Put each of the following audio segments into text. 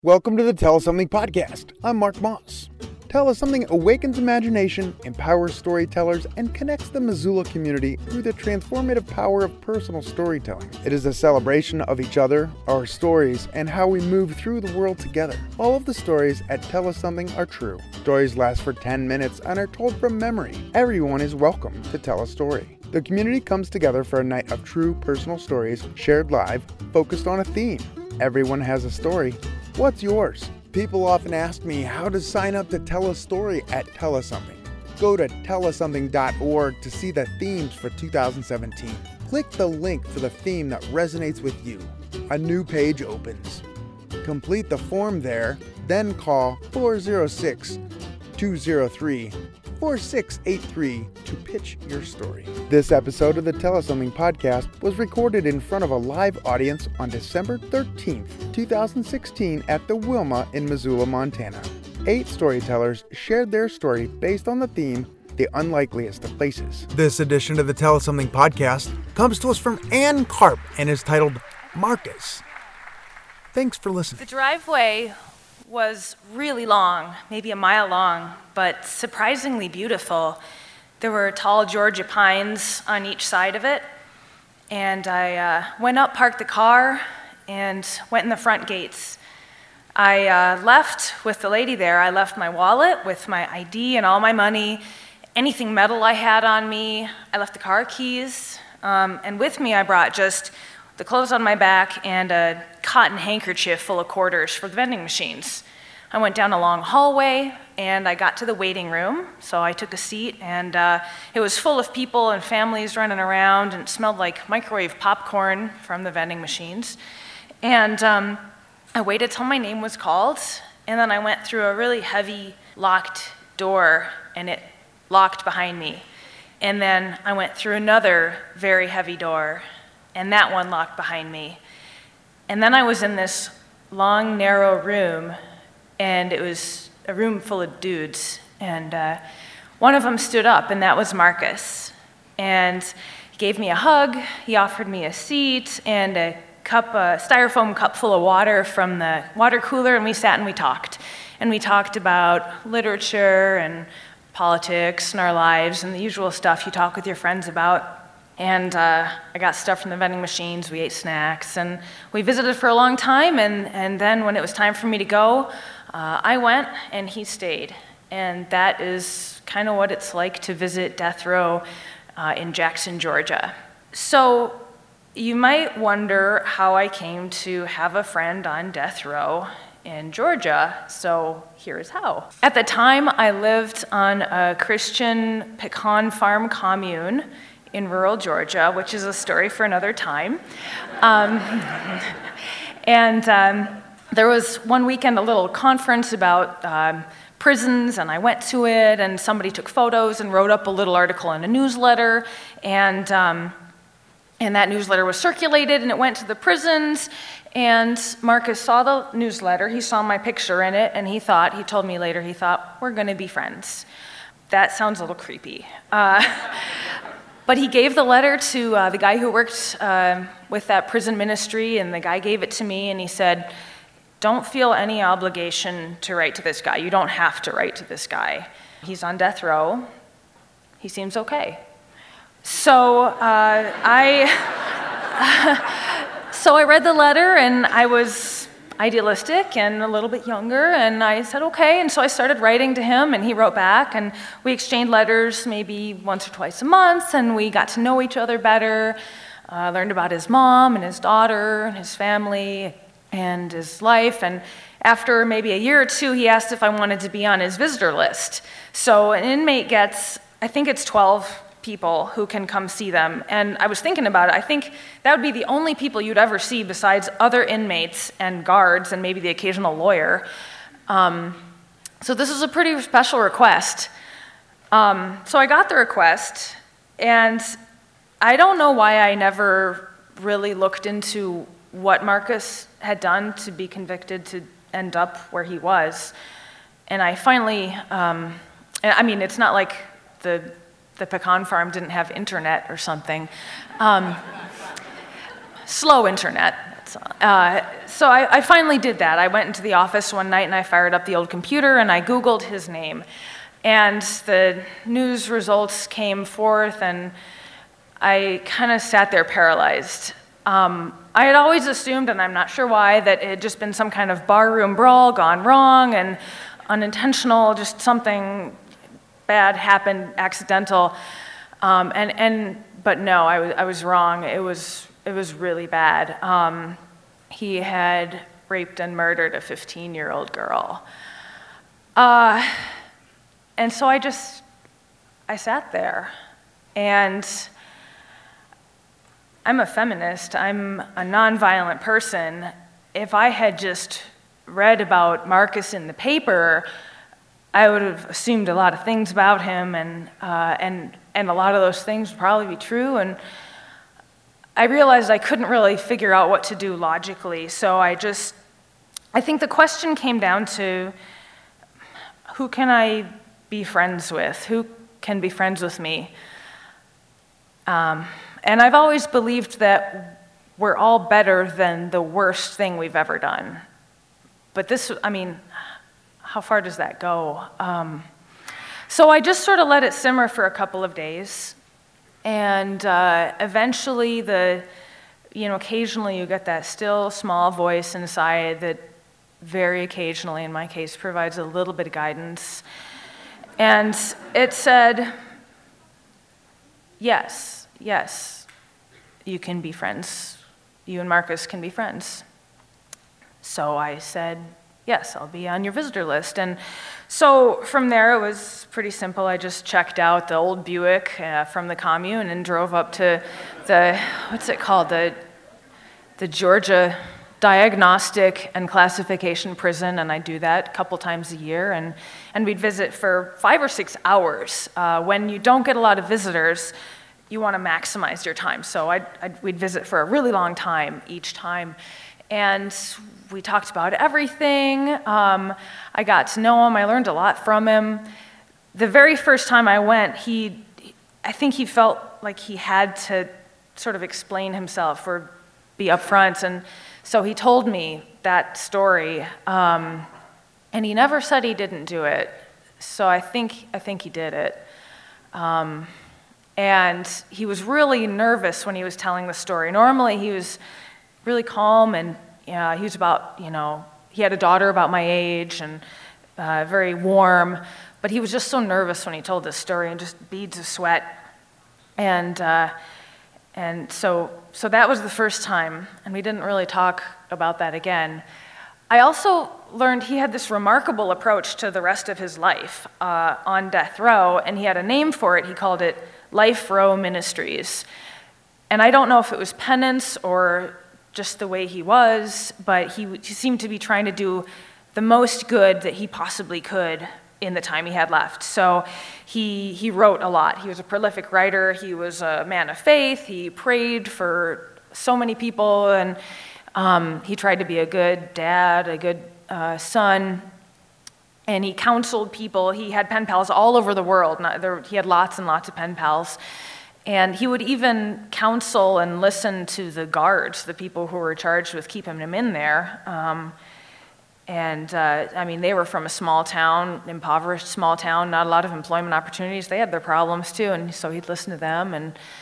Welcome to the Tell Us Something podcast. I'm Mark Moss. Tell Us Something awakens imagination, empowers storytellers, and connects the Missoula community through the transformative power of personal storytelling. It is a celebration of each other, our stories, and how we move through the world together. All of the stories at Tell Us Something are true. Stories last for 10 minutes and are told from memory. Everyone is welcome to tell a story. The community comes together for a night of true personal stories, shared live, focused on a theme. Everyone has a story. What's yours? People often ask me how to sign up to tell a story at Tell Us Something. Go to tellussomething.org to see the themes for 2017. Click the link for the theme that resonates with you. A new page opens. Complete the form there, then call 406-203-4683 to pitch your story. This episode of the Tell Us Something podcast was recorded in front of a live audience on December 13th, 2016 at the Wilma in Missoula, Montana. 8 storytellers shared their story based on the theme, The Unlikeliest of Places. This edition of the Tell Us Something podcast comes to us from Ann Karp and is titled Marcus. Thanks for listening. The driveway was really long, maybe a mile long, but surprisingly beautiful. There were tall Georgia pines on each side of it, and I went up, parked the car, and went in the front gates. I left with the lady there. I left my wallet with my ID and all my money, anything metal I had on me. I left the car keys, and with me I brought just the clothes on my back and a cotton handkerchief full of quarters for the vending machines. I went down a long hallway and I got to the waiting room, so I took a seat, and it was full of people and families running around, and it smelled like microwave popcorn from the vending machines. And I waited till my name was called, and then I went through a really heavy locked door, and it locked behind me. And then I went through another very heavy door, and that one locked behind me. And then I was in this long, narrow room, and it was a room full of dudes. And one of them stood up, and that was Marcus. And he gave me a hug, he offered me a seat, and a styrofoam cup full of water from the water cooler, and we sat and we talked. And we talked about literature and politics and our lives and the usual stuff you talk with your friends about. And I got stuff from the vending machines, we ate snacks, and we visited for a long time, and then when it was time for me to go, I went and he stayed. And that is kind of what it's like to visit death row in Jackson, Georgia. So you might wonder how I came to have a friend on death row in Georgia, so here's how. At the time, I lived on a Christian pecan farm commune in rural Georgia, which is a story for another time. There was one weekend a little conference about prisons, and I went to it, and somebody took photos and wrote up a little article in a newsletter, and that newsletter was circulated, and it went to the prisons, and Marcus saw the newsletter, he saw my picture in it, and he told me later, we're gonna be friends. That sounds a little creepy. But he gave the letter to the guy who worked with that prison ministry, and the guy gave it to me, and he said, don't feel any obligation to write to this guy. You don't have to write to this guy. He's on death row. He seems okay. So I read the letter, and I was idealistic and a little bit younger, and I said, okay, and so I started writing to him, and he wrote back, and we exchanged letters maybe once or twice a month, and we got to know each other better, learned about his mom and his daughter and his family and his life, and after maybe a year or two, he asked if I wanted to be on his visitor list. So an inmate gets, I think it's 12 people who can come see them. And I was thinking about it. I think that would be the only people you'd ever see besides other inmates and guards and maybe the occasional lawyer. So this is a pretty special request. So I got the request, and I don't know why I never really looked into what Marcus had done to be convicted to end up where he was. And I finally, it's not like the pecan farm didn't have internet or something. Slow internet, So I finally did that. I went into the office one night and I fired up the old computer and I Googled his name. And the news results came forth and I kind of sat there paralyzed. I had always assumed, and I'm not sure why, that it had just been some kind of barroom brawl gone wrong and unintentional, just something bad happened, accidental. But no, I was wrong. It was really bad. He had raped and murdered a 15-year-old girl. And so I sat there, and I'm a feminist. I'm a nonviolent person. If I had just read about Marcus in the paper, I would have assumed a lot of things about him, and a lot of those things would probably be true. And I realized I couldn't really figure out what to do logically. So I think the question came down to, who can I be friends with? Who can be friends with me? And I've always believed that we're all better than the worst thing we've ever done. But how far does that go? So I just sort of let it simmer for a couple of days. And eventually occasionally you get that still small voice inside that very occasionally, in my case, provides a little bit of guidance. And it said, yes, you can be friends. You and Marcus can be friends. So I said, yes, I'll be on your visitor list. And so from there, it was pretty simple. I just checked out the old Buick from the commune and drove up to the Georgia Diagnostic and Classification Prison, and I do that a couple times a year, and we'd visit for 5 or 6 hours. When you don't get a lot of visitors, you want to maximize your time. So we'd visit for a really long time each time. And we talked about everything. I got to know him. I learned a lot from him. The very first time I went, I think he felt like he had to sort of explain himself or be upfront. And so he told me that story. And he never said he didn't do it. So I think he did it. And he was really nervous when he was telling the story. Normally he was really calm, and he was about, he had a daughter about my age and very warm, but he was just so nervous when he told this story, and just beads of sweat. And so that was the first time, and we didn't really talk about that again. I also learned he had this remarkable approach to the rest of his life on death row, and he had a name for it. He called it Life Row Ministries. And I don't know if it was penance or just the way he was, but he seemed to be trying to do the most good that he possibly could in the time he had left. So he wrote a lot. He was a prolific writer. He was a man of faith. He prayed for so many people, and he tried to be a good dad, a good son, and he counseled people. He had pen pals all over the world. He had lots and lots of pen pals. And he would even counsel and listen to the guards, the people who were charged with keeping him in there. They were from a small town, impoverished small town, not a lot of employment opportunities. They had their problems too, and so he'd listen to them.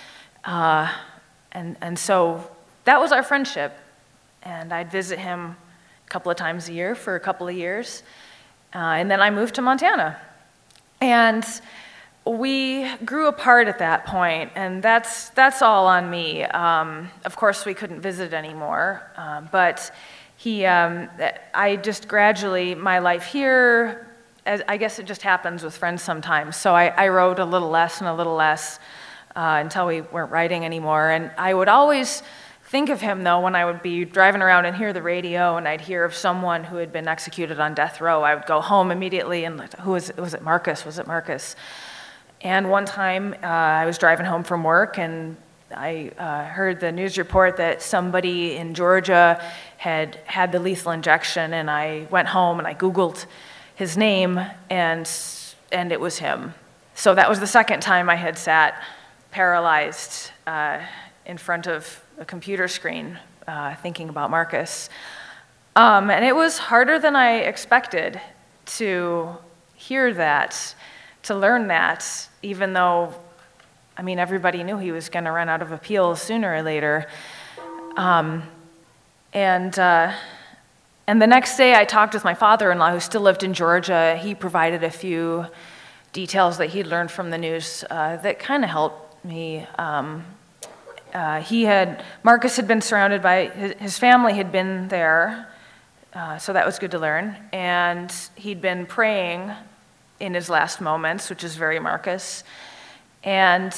And so that was our friendship. And I'd visit him a couple of times a year for a couple of years. And then I moved to Montana. And we grew apart at that point, and that's all on me. Of course, we couldn't visit anymore, but I just gradually, my life here, I guess it just happens with friends sometimes. So I wrote a little less and a little less until we weren't writing anymore. And I would always think of him, though, when I would be driving around and hear the radio, and I'd hear of someone who had been executed on death row. I would go home immediately and, was it Marcus? Was it Marcus? And one time, I was driving home from work, and I heard the news report that somebody in Georgia had had the lethal injection, and I went home and I Googled his name, and it was him. So that was the second time I had sat paralyzed in front of a computer screen thinking about Marcus. And it was harder than I expected to hear that, to learn that, even though, everybody knew he was going to run out of appeals sooner or later. And the next day I talked with my father-in-law, who still lived in Georgia. He provided a few details that he'd learned from the news that kind of helped me. Marcus had been surrounded by, his family had been there, so that was good to learn. And he'd been praying in his last moments, which is very Marcus. And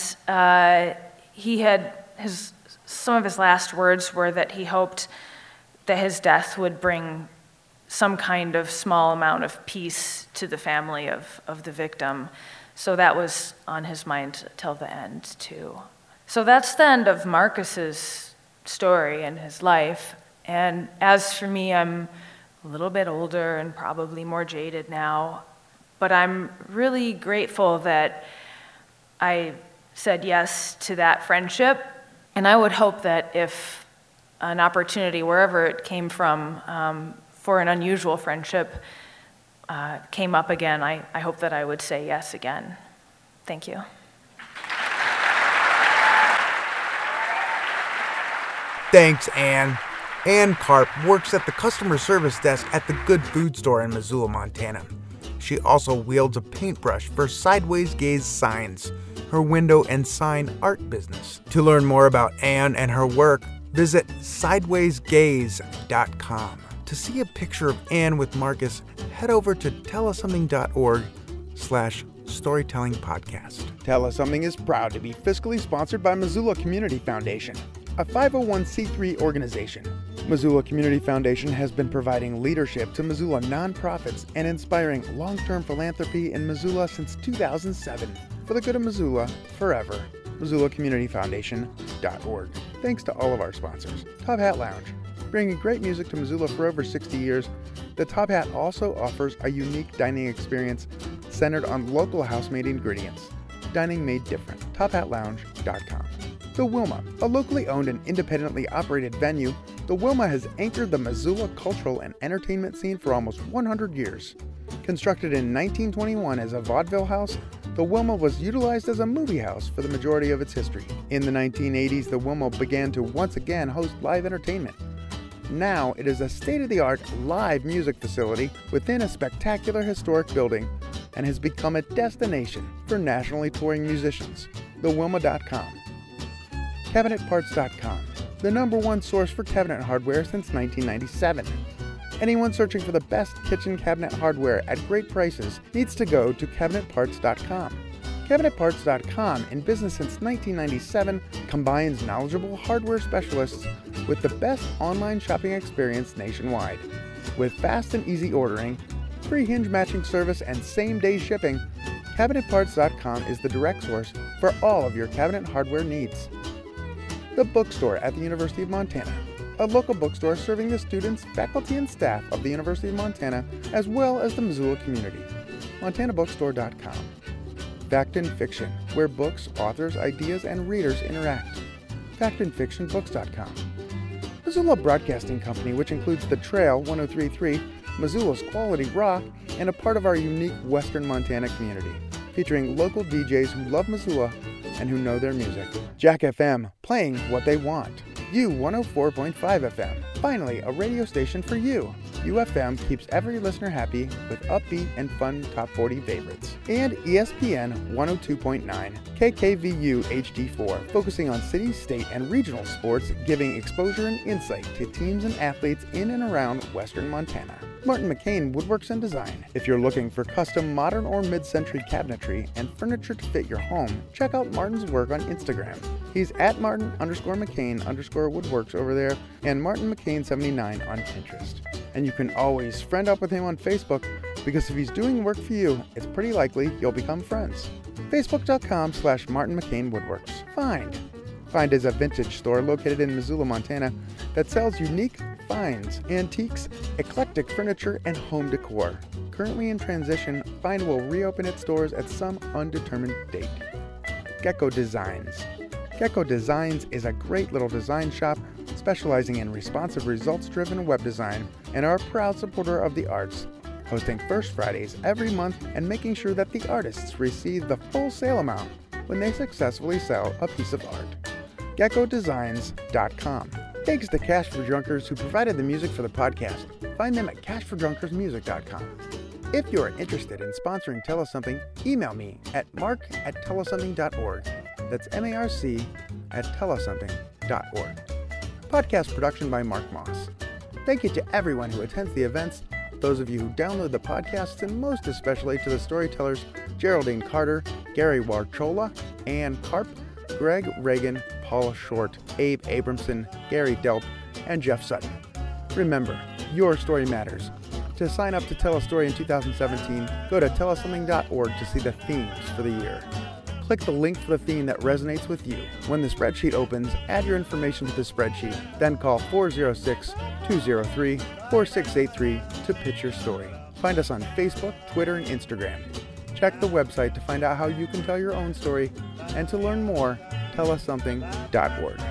some of his last words were that he hoped that his death would bring some kind of small amount of peace to the family of the victim. So that was on his mind till the end, too. So that's the end of Marcus's story and his life. And as for me, I'm a little bit older and probably more jaded now, but I'm really grateful that I said yes to that friendship. And I would hope that if an opportunity, wherever it came from, for an unusual friendship came up again, I hope that I would say yes again. Thank you. Thanks, Ann. Ann Karp works at the customer service desk at the Good Food Store in Missoula, Montana. She also wields a paintbrush for Sideways Gaze Signs, her window and sign art business. To learn more about Ann and her work, visit sidewaysgaze.com. To see a picture of Ann with Marcus, head over to tellussomething.org/storytellingpodcast. Tell Us Something is proud to be fiscally sponsored by Missoula Community Foundation, a 501c3 organization. Missoula Community Foundation has been providing leadership to Missoula nonprofits and inspiring long-term philanthropy in Missoula since 2007. For the good of Missoula, forever. MissoulaCommunityFoundation.org. Thanks to all of our sponsors. Top Hat Lounge. Bringing great music to Missoula for over 60 years, the Top Hat also offers a unique dining experience centered on local house-made ingredients. Dining made different. TopHatLounge.com. The Wilma, a locally owned and independently operated venue, the Wilma has anchored the Missoula cultural and entertainment scene for almost 100 years. Constructed in 1921 as a vaudeville house, the Wilma was utilized as a movie house for the majority of its history. In the 1980s, the Wilma began to once again host live entertainment. Now it is a state-of-the-art live music facility within a spectacular historic building and has become a destination for nationally touring musicians. TheWilma.com. CabinetParts.com, the #1 source for cabinet hardware since 1997. Anyone searching for the best kitchen cabinet hardware at great prices needs to go to CabinetParts.com. CabinetParts.com, in business since 1997, combines knowledgeable hardware specialists with the best online shopping experience nationwide. With fast and easy ordering, free hinge matching service, and same-day shipping, CabinetParts.com is the direct source for all of your cabinet hardware needs. The Bookstore at the University of Montana, a local bookstore serving the students, faculty, and staff of the University of Montana, as well as the Missoula community. MontanaBookstore.com. Fact and Fiction, where books, authors, ideas, and readers interact. FactandFictionBooks.com. Missoula Broadcasting Company, which includes The Trail 103.3, Missoula's Quality Rock, and a part of our unique Western Montana community, featuring local DJs who love Missoula and who know their music. Jack FM, playing what they want. U 104.5 FM, finally a radio station for you. UFM keeps every listener happy with upbeat and fun top 40 favorites. And ESPN 102.9, KKVU HD4, focusing on city, state, and regional sports, giving exposure and insight to teams and athletes in and around Western Montana. Martin McCain Woodworks and Design. If you're looking for custom modern or mid-century cabinetry and furniture to fit your home, check out Martin's work on Instagram. He's at Martin_McCain_Woodworks over there, and Martin McCain 79 on Pinterest. And you can always friend up with him on Facebook, because if he's doing work for you, it's pretty likely you'll become friends. Facebook.com/Martin McCain Woodworks. Find is a vintage store located in Missoula, Montana, that sells unique finds, antiques, eclectic furniture, and home decor. Currently in transition, Find will reopen its doors at some undetermined date. Gecko Designs. Gecko Designs is a great little design shop specializing in responsive, results-driven web design, and are a proud supporter of the arts, hosting First Fridays every month and making sure that the artists receive the full sale amount when they successfully sell a piece of art. GeckoDesigns.com. Thanks to Cash for Drunkers, who provided the music for the podcast. Find them at cashfordrunkersmusic.com. If you are interested in sponsoring Tell Us Something, email me at mark@tellussomething.org. That's MARC@tellussomething.org. Podcast production by Mark Moss. Thank you to everyone who attends the events, those of you who download the podcasts, and most especially to the storytellers Geraldine Carter, Gary Warchola, Ann Karp, Greg Reagan, Paul Short, Abe Abramson, Gary Delp, and Jeff Sutton. Remember, your story matters. To sign up to tell a story in 2017, go to tellussomething.org to see the themes for the year. Click the link for the theme that resonates with you. When the spreadsheet opens, add your information to the spreadsheet, then call 406-203-4683 to pitch your story. Find us on Facebook, Twitter, and Instagram. Check the website to find out how you can tell your own story, and to learn more, tellussomething.org.